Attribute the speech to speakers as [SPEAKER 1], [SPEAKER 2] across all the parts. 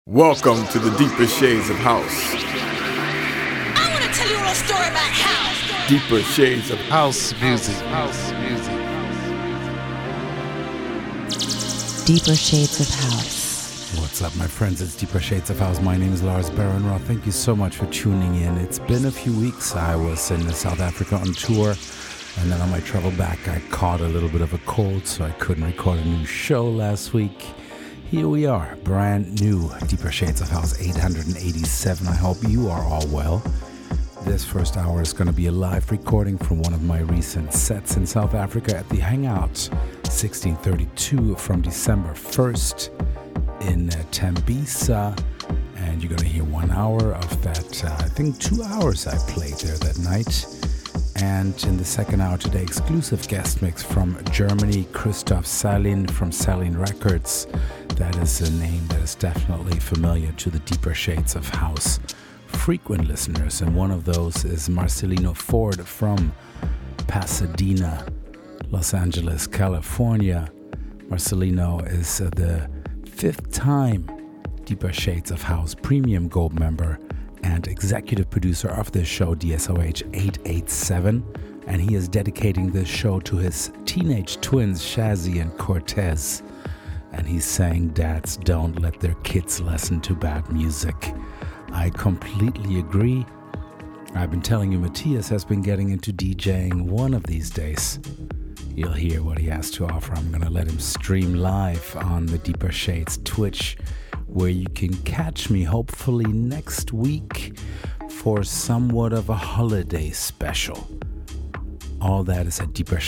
[SPEAKER 1] Welcome to the deeper shades of house.
[SPEAKER 2] I want to tell you a little story about house.
[SPEAKER 1] Deeper shades of
[SPEAKER 3] House music. House music.
[SPEAKER 4] Deeper Shades of House.
[SPEAKER 3] What's up, my friends? It's Deeper Shades of House. My name is Lars Barenroth. Thank you so much for tuning in. It's been a few weeks. I was in South Africa on tour, and then on my travel back, I caught a little bit of a cold, so I couldn't record a new show last week. Here we are, brand new Deeper Shades of House 887. I hope you are all well. This first hour is going to be a live recording from one of my recent sets in South Africa at the Hangout 1632 from December 1st in Tembisa. And you're going to hear 1 hour of that. I think 2 hours I played there that night. And in the second hour today, exclusive guest mix from Germany, Christoph Salin from Salin Records. That is a name that is definitely familiar to the Deeper Shades of House frequent listeners. And one of those is Marcelino Ford from Pasadena, Los Angeles, California. Marcelino is the fifth time Deeper Shades of House Premium Gold member and executive producer of this show, DSOH 887. And he is dedicating this show to his teenage twins, Shazzy and Cortez. And he's saying dads don't let their kids listen to bad music. I completely agree. I've been telling you, Matthias has been getting into DJing one of these days. You'll hear what he has to offer. I'm going to let him stream live on the Deeper Shades Twitch, where you can catch me hopefully next week for somewhat of a holiday special. All that is at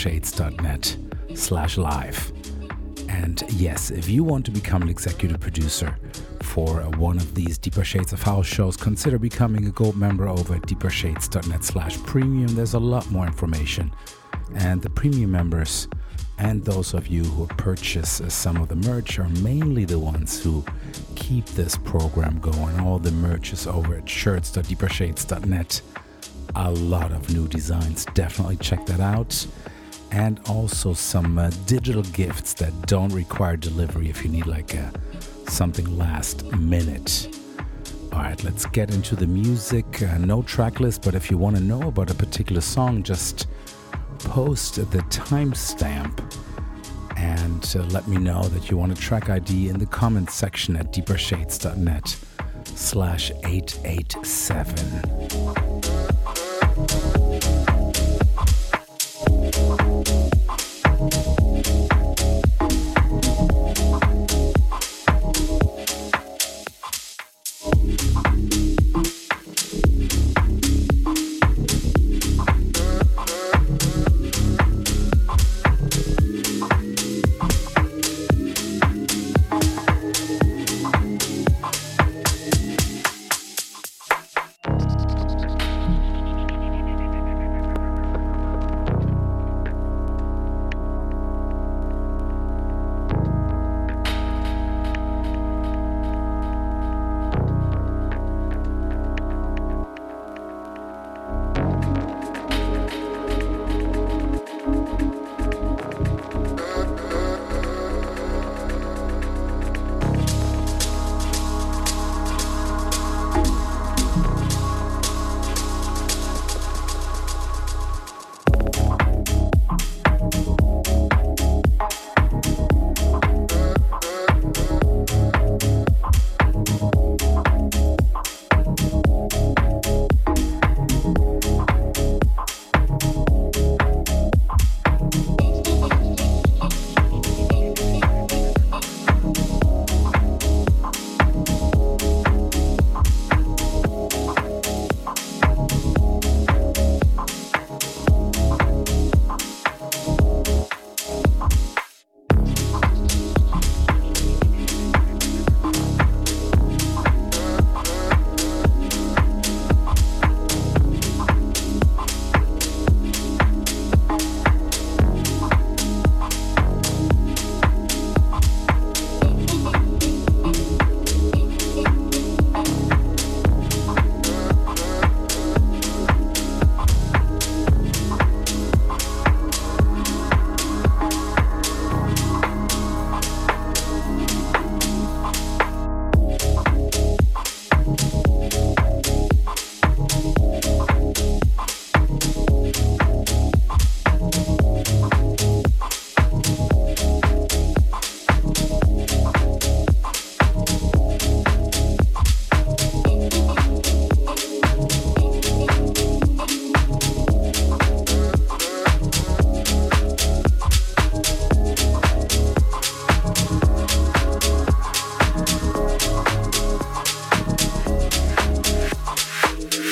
[SPEAKER 3] deepershades.net/live. And yes, if you want to become an executive producer for one of these Deeper Shades of House shows, consider becoming a gold member over at deepershades.net/premium. There's a lot more information. And the premium members and those of you who purchase some of the merch are mainly the ones who keep this program going. All the merch is over at shirts.deepershades.net. A lot of new designs. Definitely check that out. And also some digital gifts that don't require delivery if you need something last minute. All right, let's get into the music. No track list, but if you want to know about a particular song, just post the timestamp and let me know that you want a track ID in the comments section at deepershades.net/887.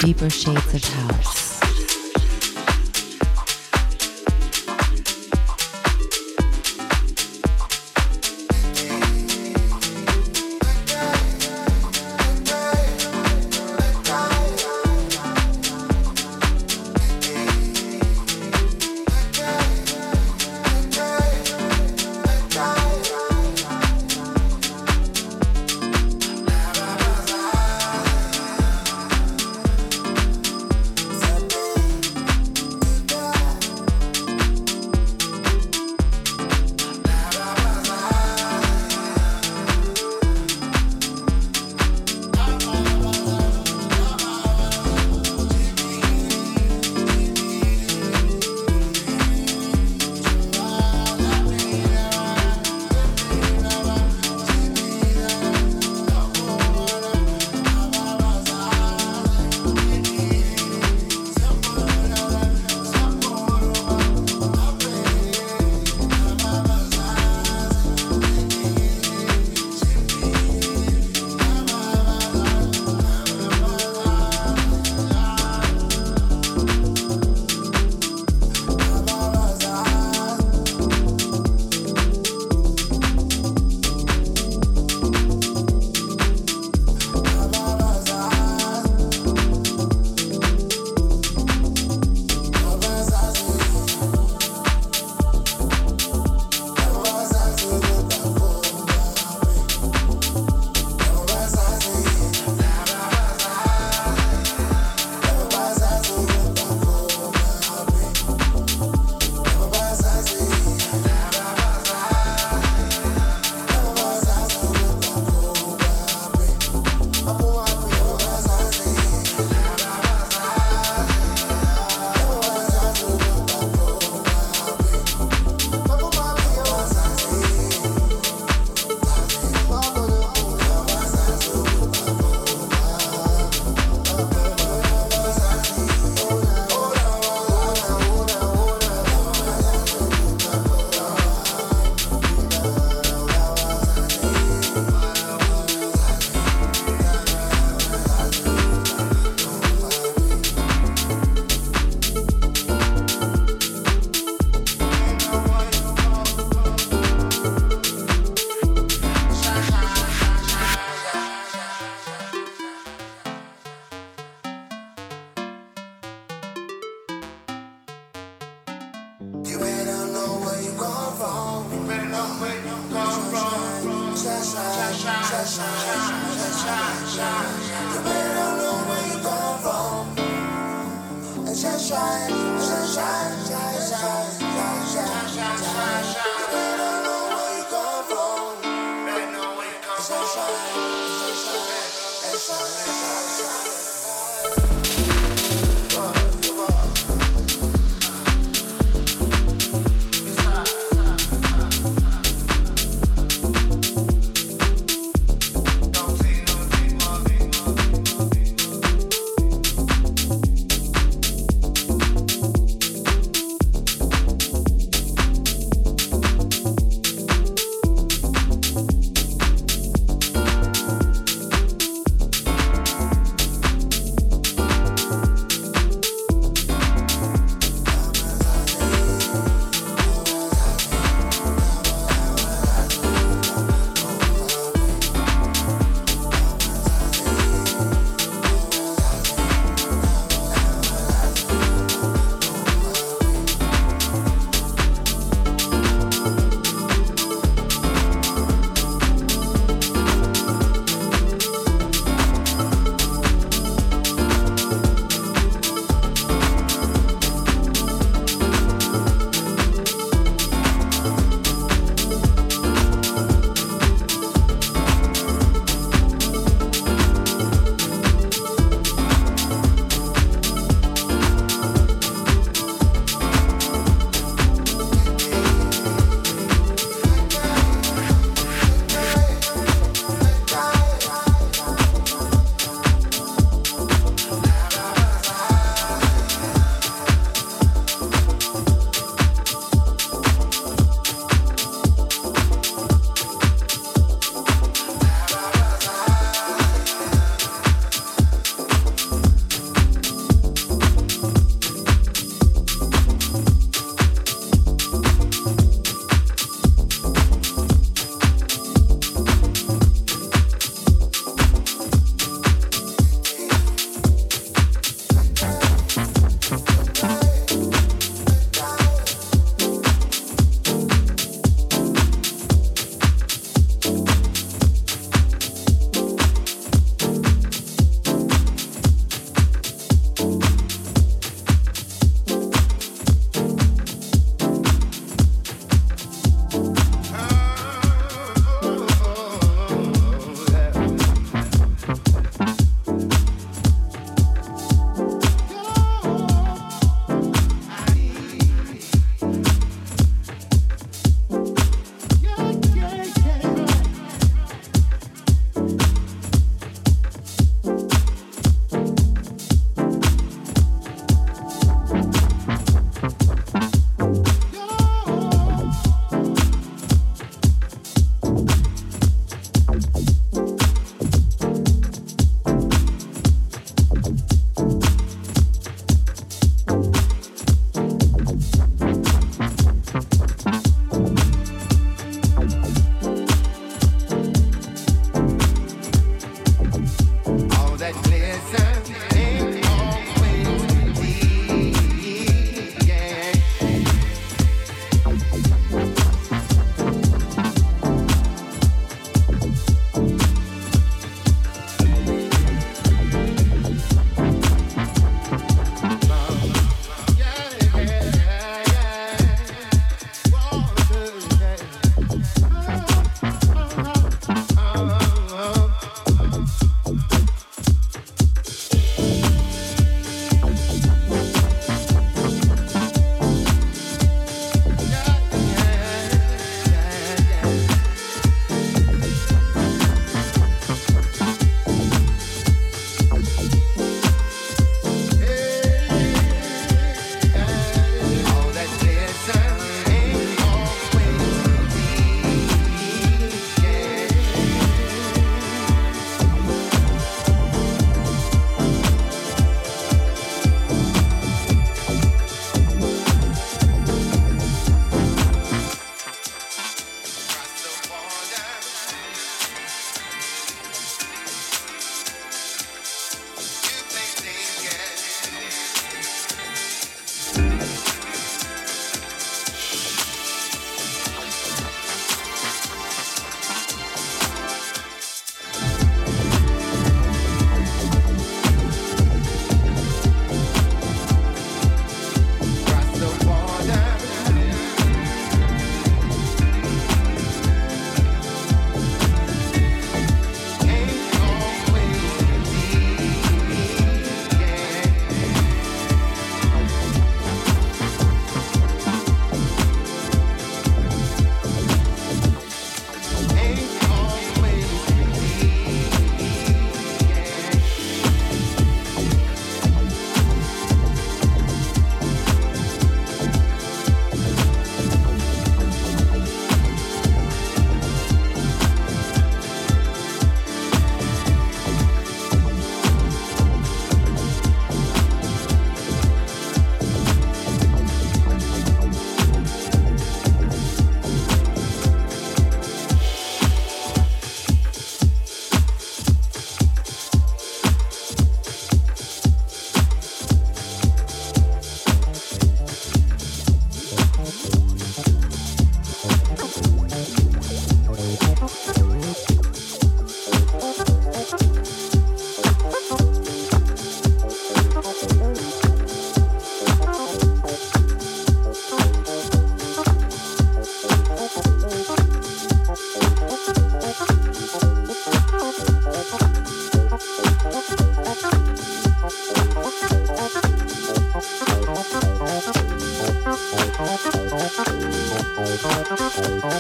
[SPEAKER 4] Deeper Shades of House.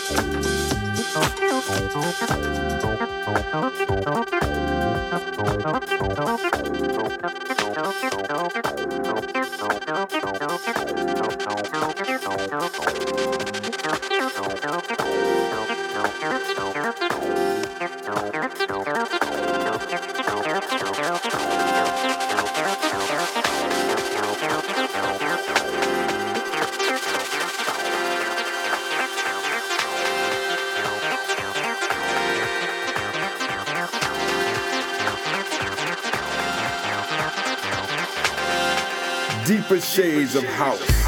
[SPEAKER 1] Deeper shades of house.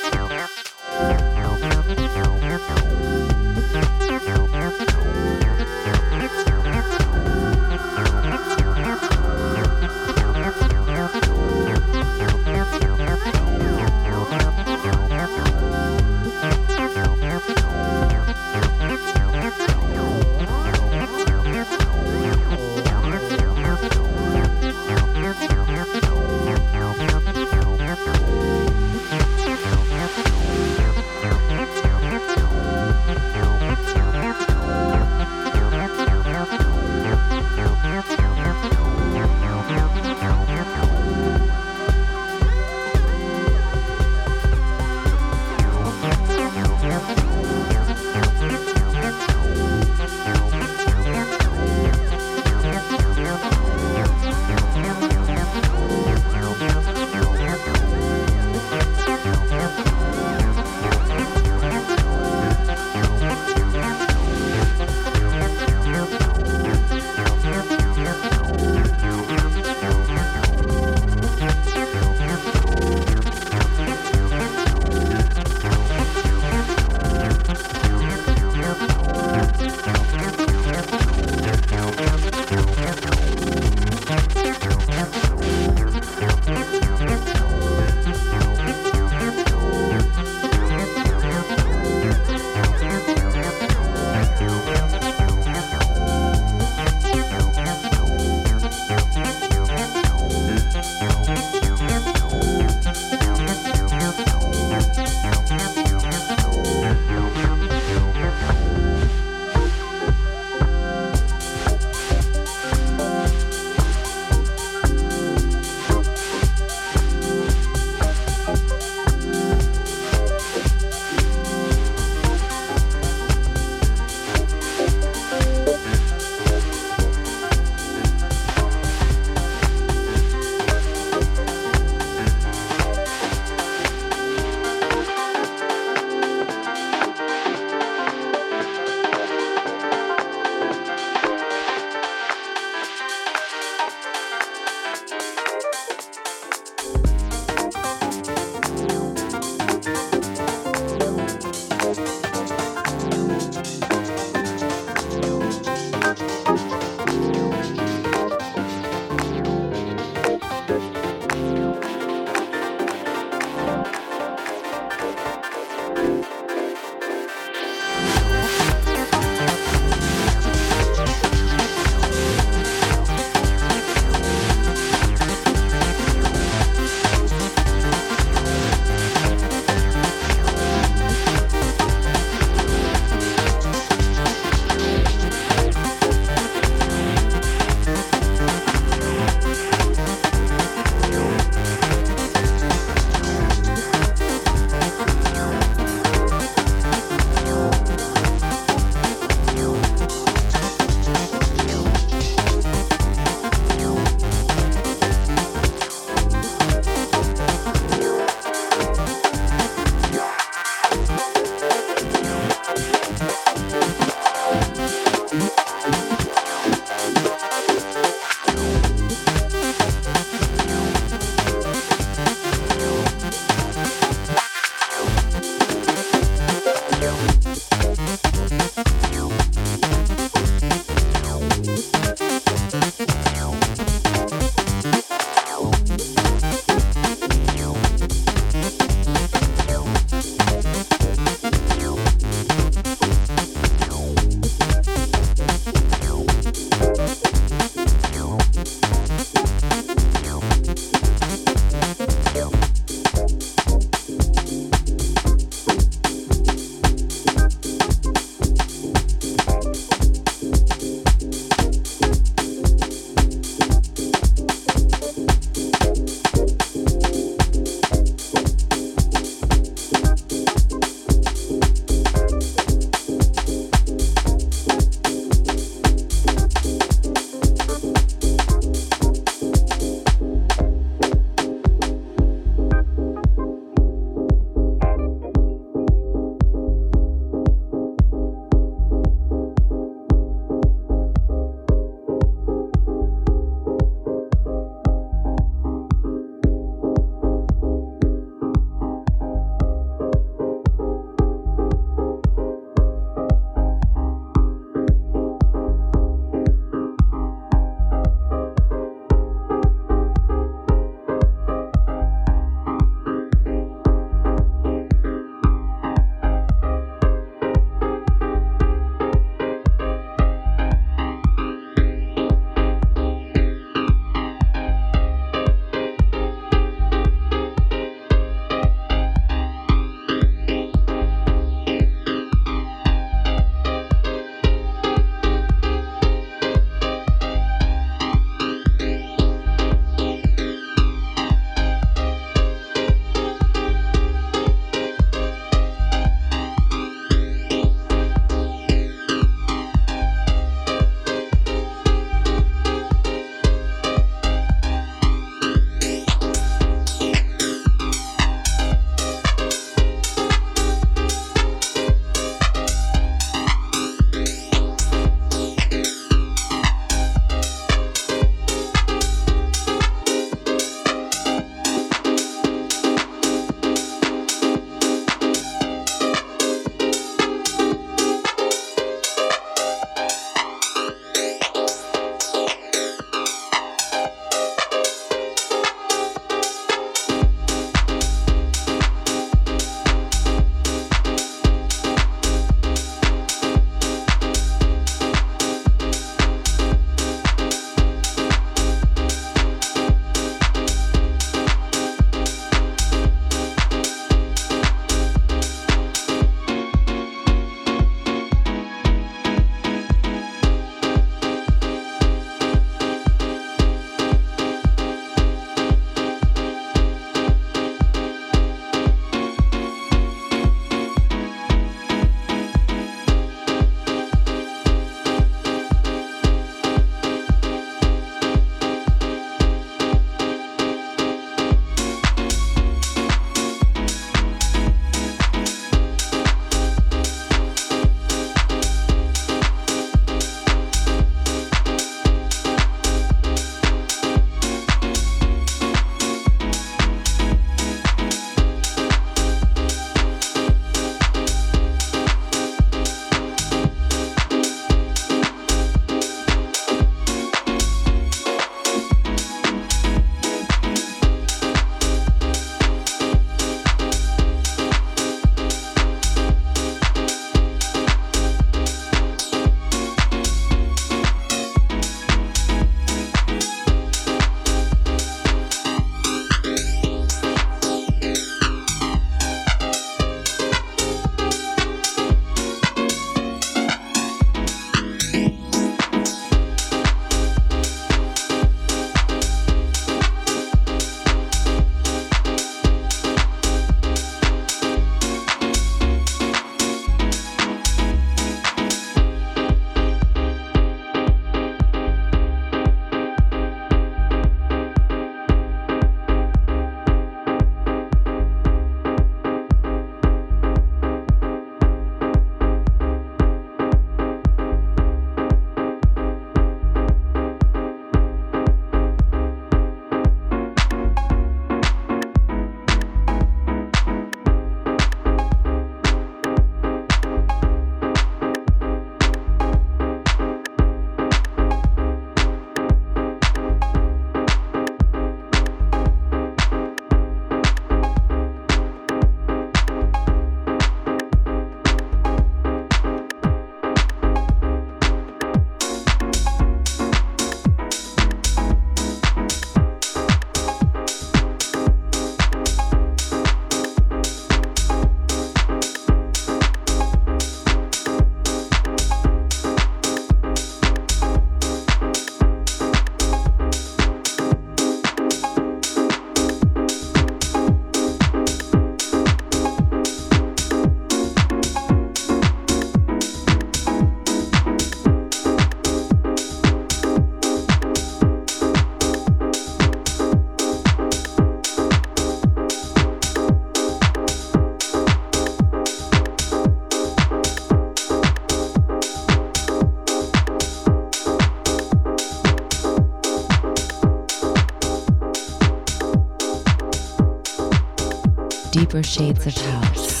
[SPEAKER 4] Deeper Shades of House.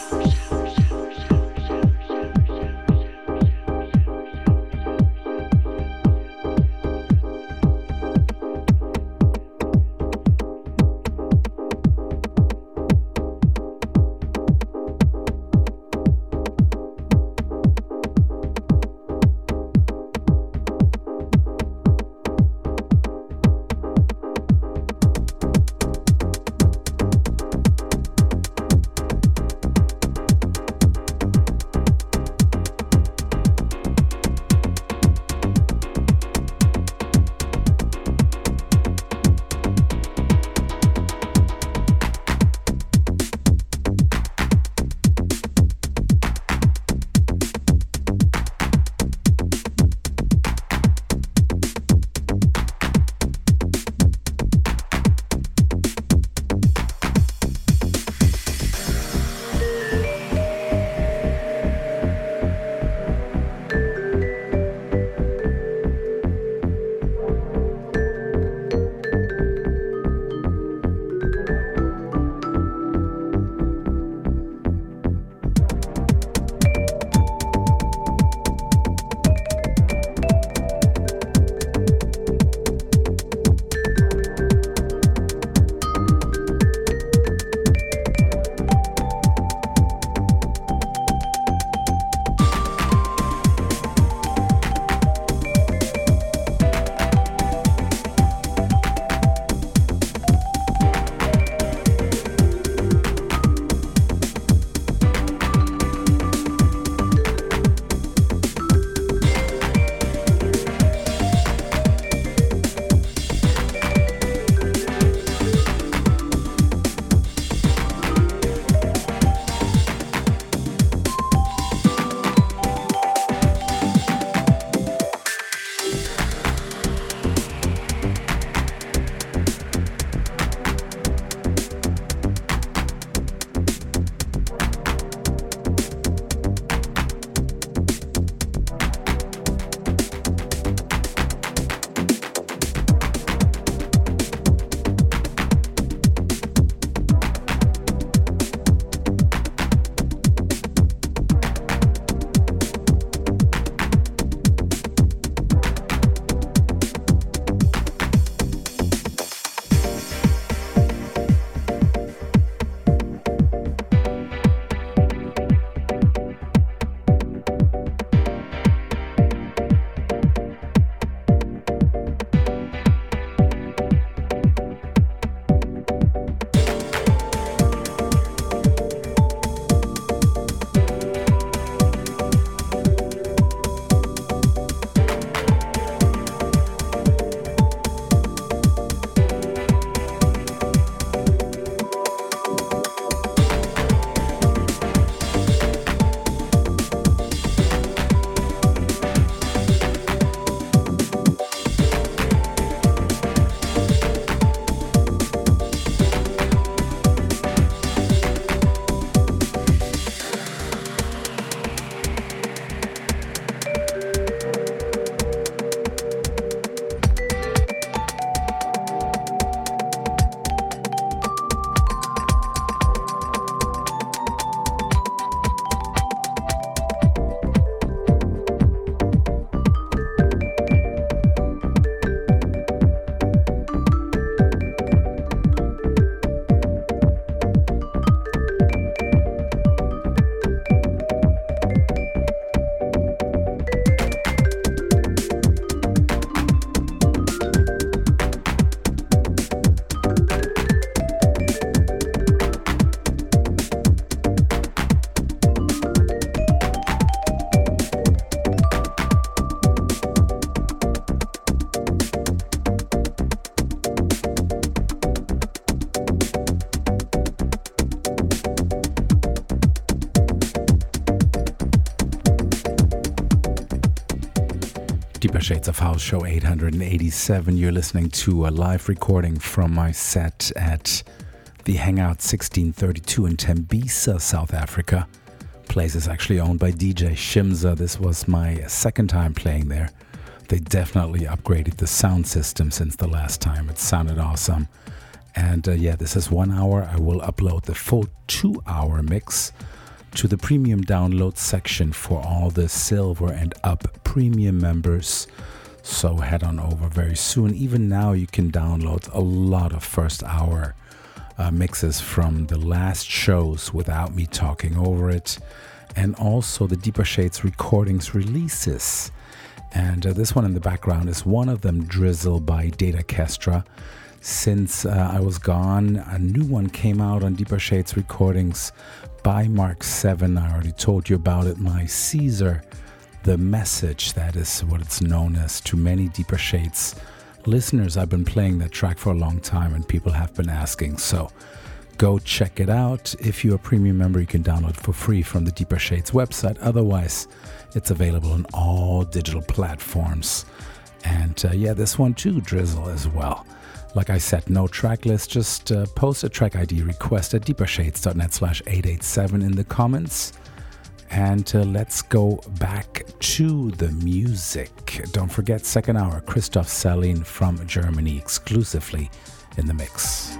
[SPEAKER 3] Deeper Shades of House, show 887. You're listening to a live recording from my set at the Hangout 1632 in Tembisa, South Africa. Place is actually owned by DJ Shimza. This was my second time playing there. They definitely upgraded the sound system since the last time. It sounded awesome. And yeah, this is 1 hour. I will upload the full 2-hour mix to the premium download section for all the silver and up premium members. So head on over very soon. Even now you can download a lot of first hour mixes from the last shows without me talking over it. And also the Deeper Shades recordings releases. And this one in the background is one of them, Drizzle by Data Kestra. Since I was gone, a new one came out on Deeper Shades recordings by Mark 7. I already told you about it. My Caesar, The Message, that is what it's known as to many Deeper Shades listeners. I've been playing that track for a long time and people have been asking. So go check it out. If you're a premium member, you can download it for free from the Deeper Shades website. Otherwise, it's available on all digital platforms. And yeah, this one too, Drizzle as well. Like I said, no track list, just post a track ID request at deepershades.net/887 in the comments. And let's go back to the music. Don't forget, second hour, Christoph Salin from Germany, exclusively in the mix.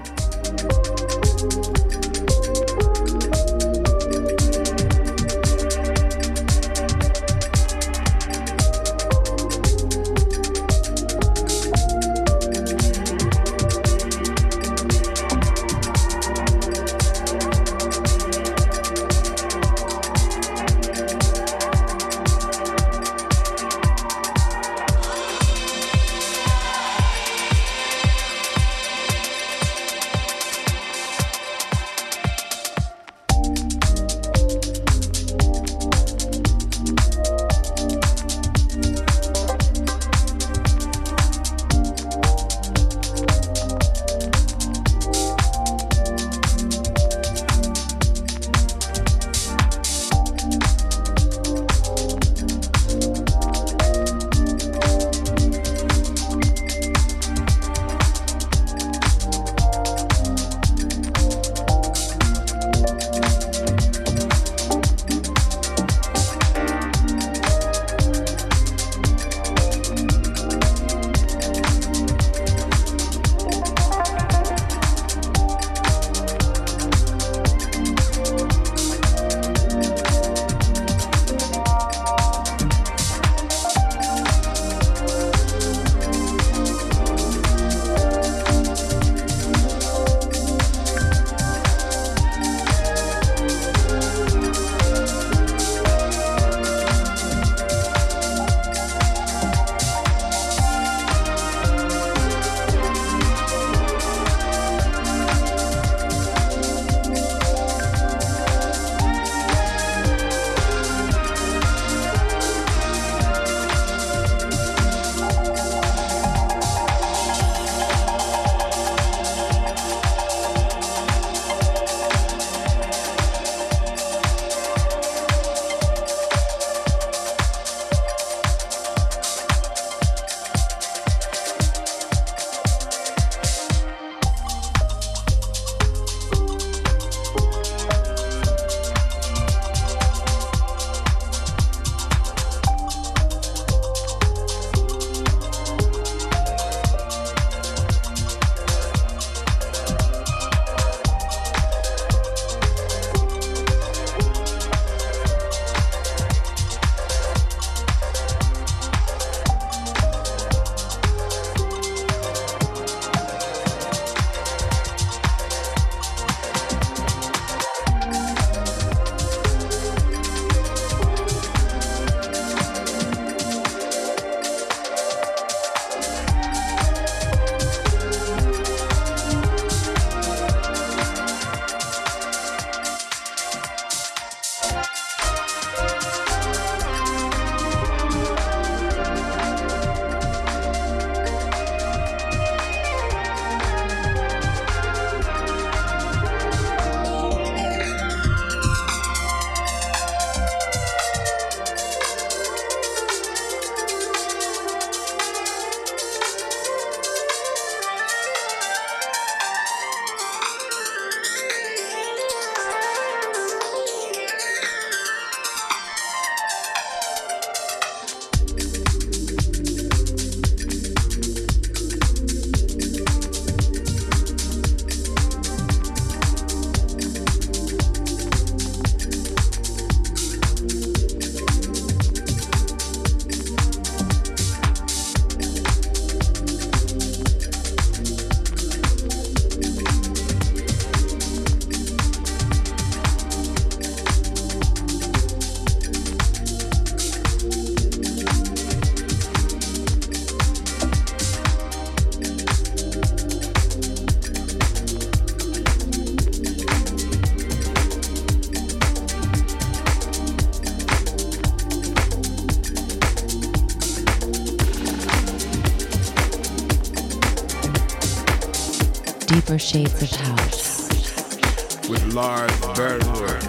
[SPEAKER 4] Deeper Shades of House.
[SPEAKER 1] With Lars Bernwood.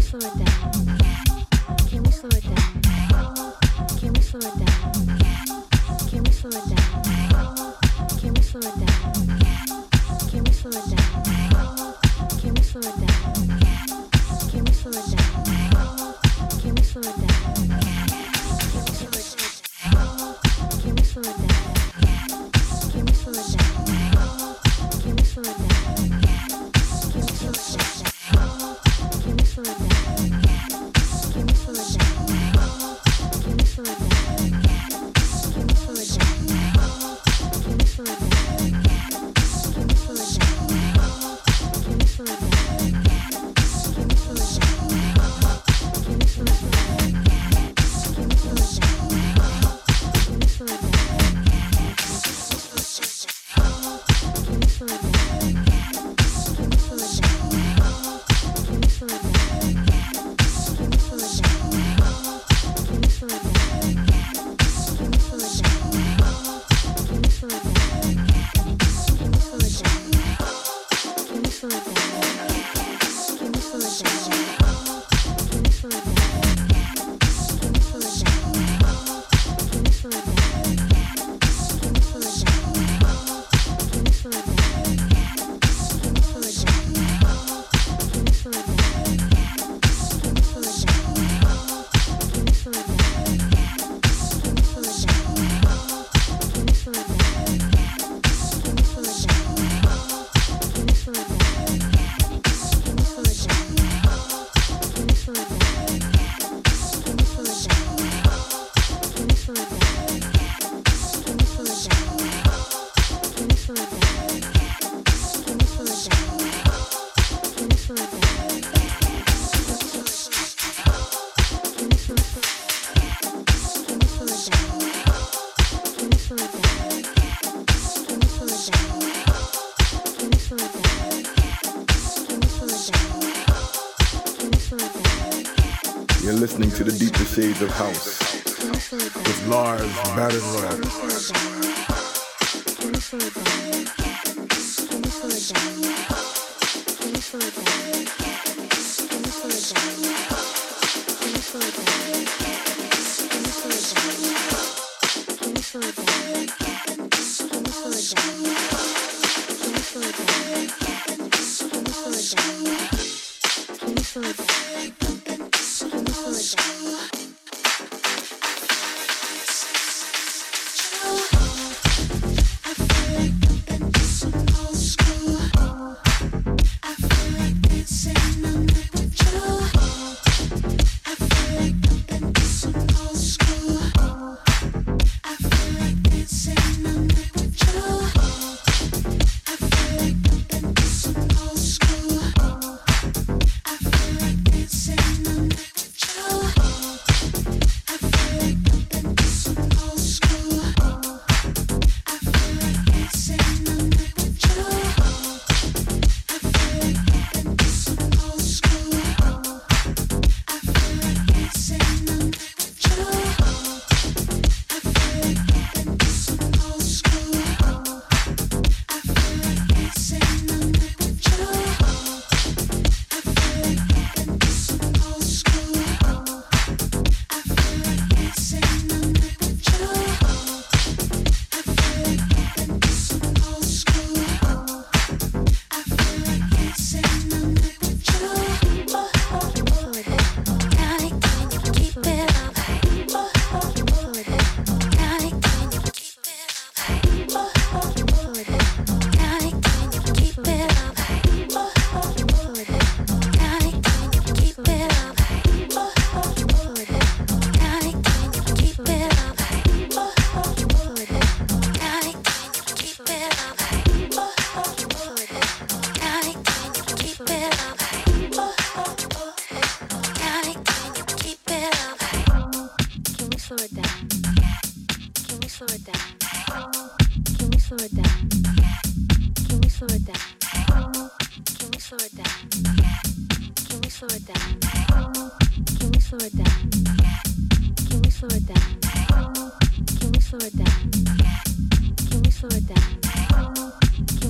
[SPEAKER 1] You're listening to the deeper shades of house with Lars Barenroth.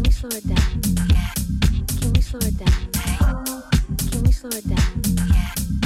[SPEAKER 5] Can we slow it down?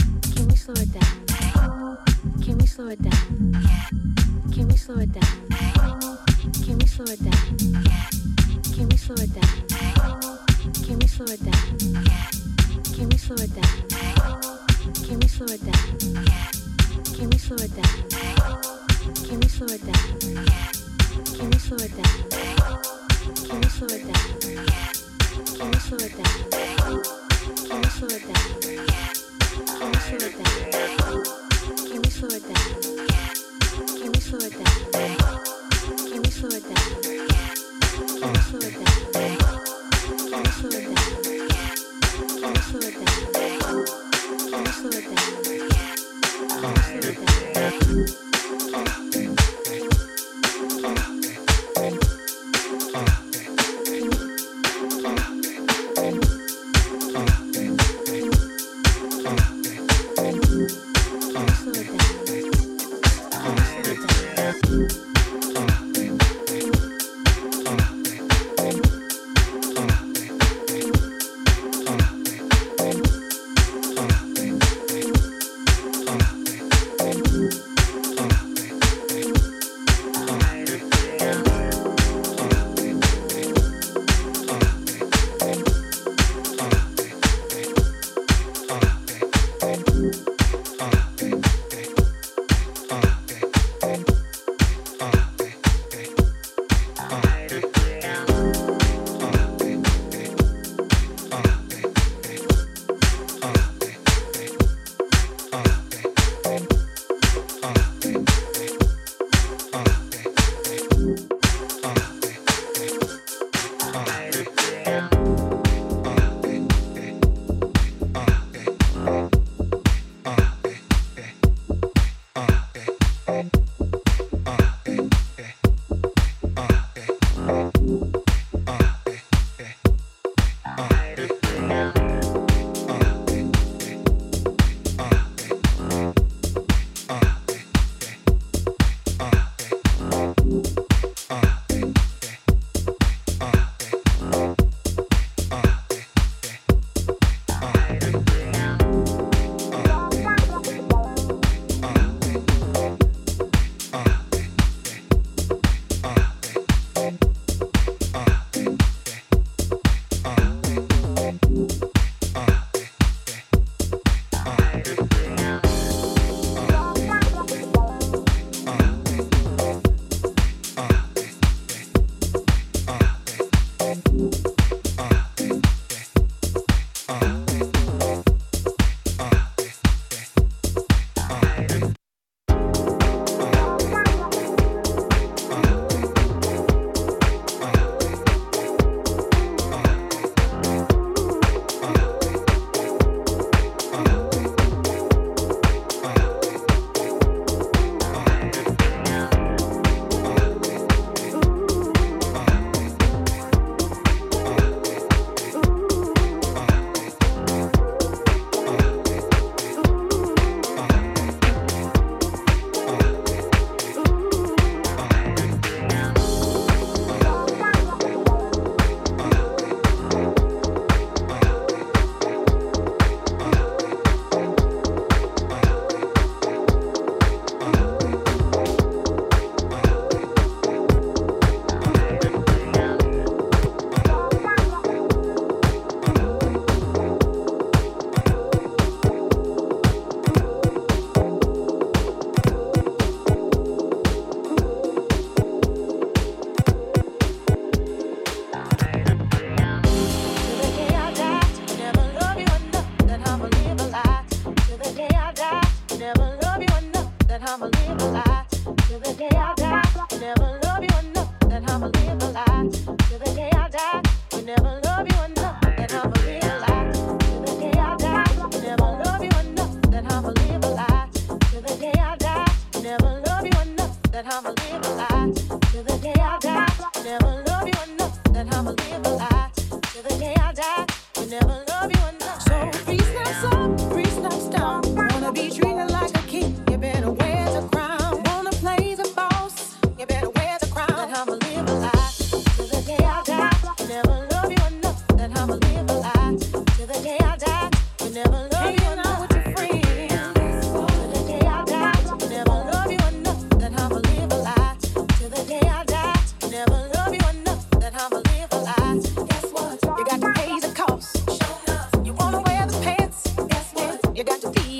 [SPEAKER 5] That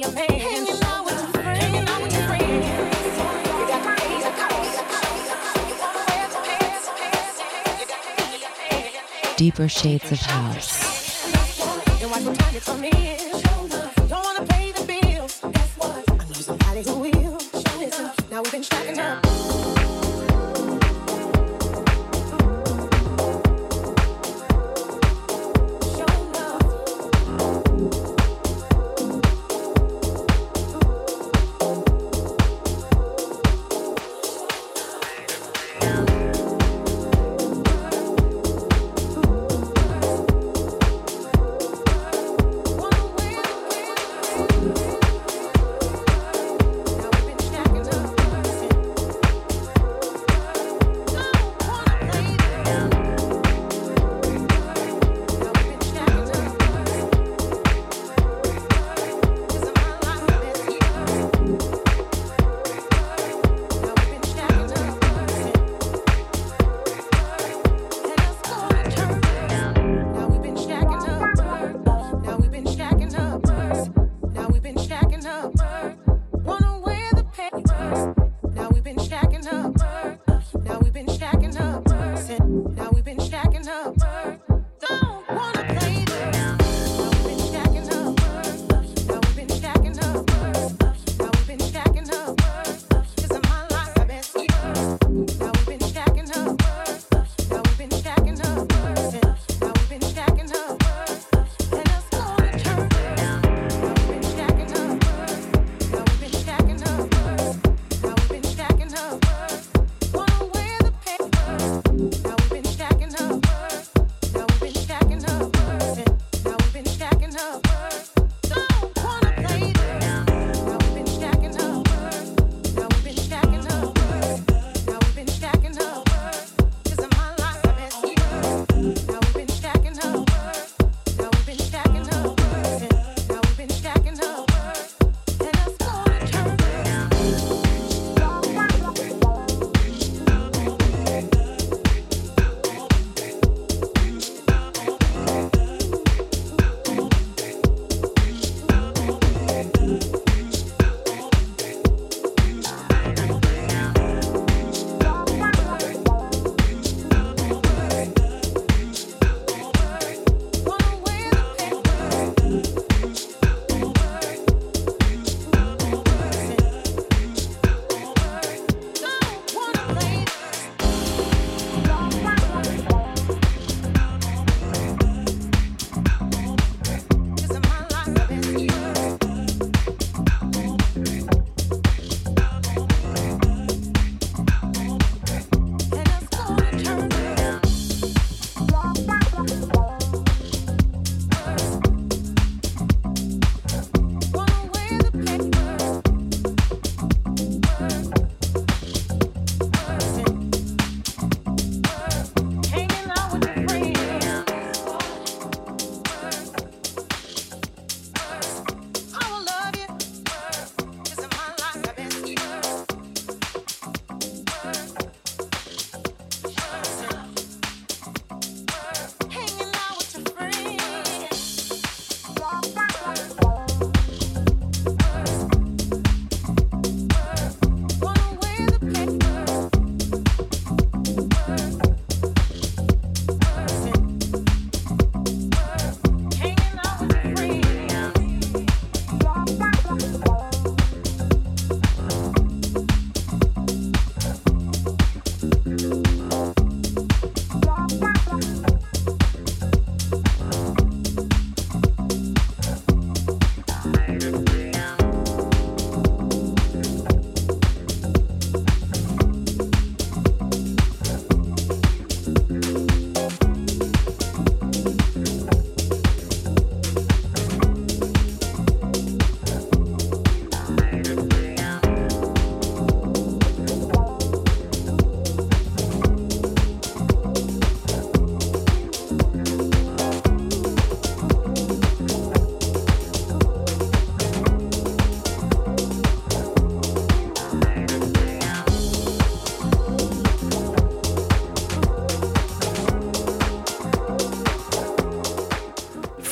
[SPEAKER 4] Deeper shades of house.
[SPEAKER 5] Now we've been tracking up. One way.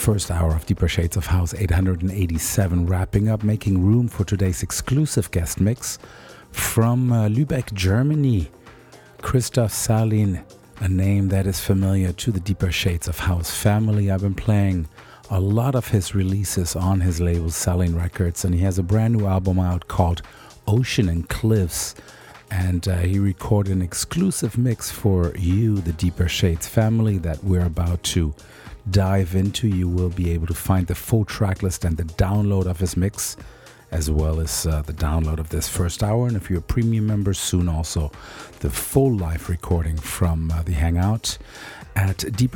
[SPEAKER 3] first hour of Deeper Shades of House 887 wrapping up, making room for today's exclusive guest mix from Lübeck, Germany. Christoph Salin, a name that is familiar to the Deeper Shades of House family. I've been playing a lot of his releases on his label Salin Records, and he has a brand new album out called Ocean and Cliffs. And he recorded an exclusive mix for you, the Deeper Shades family, that we're about to dive into. You will be able to find the full track list and the download of his mix, as well as the download of this first hour. And if you're a premium member, soon also the full live recording from the Hangout at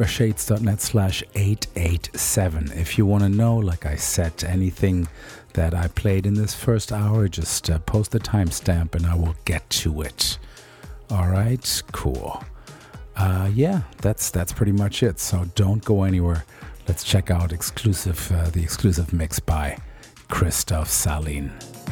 [SPEAKER 3] deepershades.net/887. If you want to know, like I said, anything that I played in this first hour, just post the timestamp and I will get to it. All right, cool. Yeah, that's pretty much it. So don't go anywhere. Let's check out the exclusive mix by Christoph Salin.